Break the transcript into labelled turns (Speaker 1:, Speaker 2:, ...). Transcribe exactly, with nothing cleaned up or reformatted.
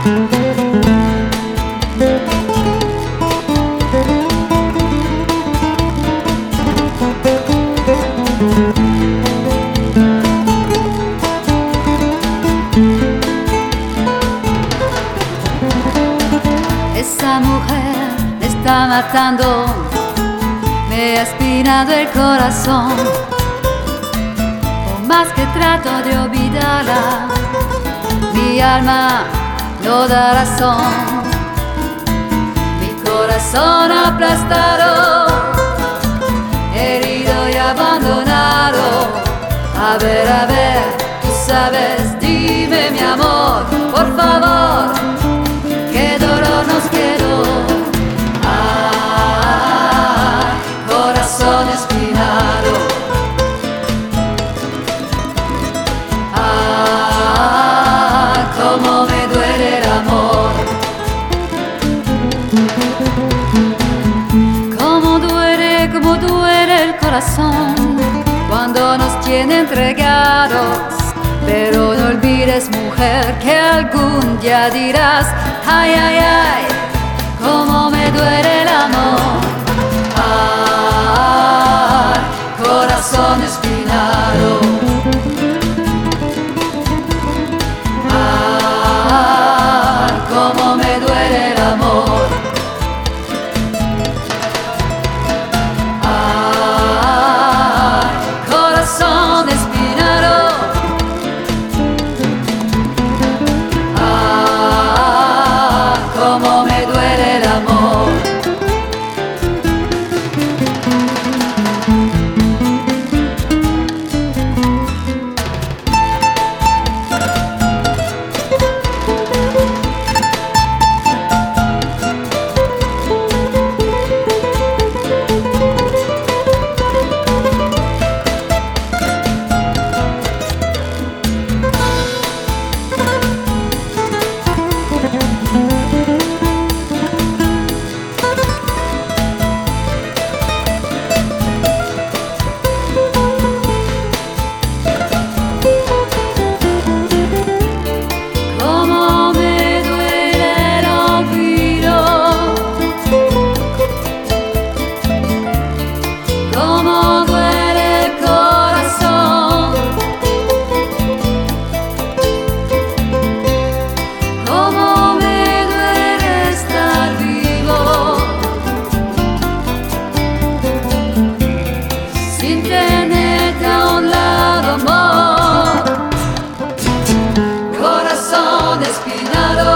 Speaker 1: Esa mujer me está matando, me ha espinado el corazón. Por más que trato de olvidarla, mi alma no da razón. Mi corazón aplastado, herido y abandonado. A ver, a ver, tú sabes, dime mi amor, por favor, qué dolor nos quedó. Ah, corazón espinado. Ah, cómo me duele el amor. Cómo duele, cómo duele el corazón cuando nos tiene entregados. Pero no olvides, mujer, que algún día dirás: ay, ay, ay, cómo me duele el amor. Ah, corazón espinado. Ah, cómo me duele el amor. Ah, corazón espinado. Cómo me duele el amor. Corazón espinado.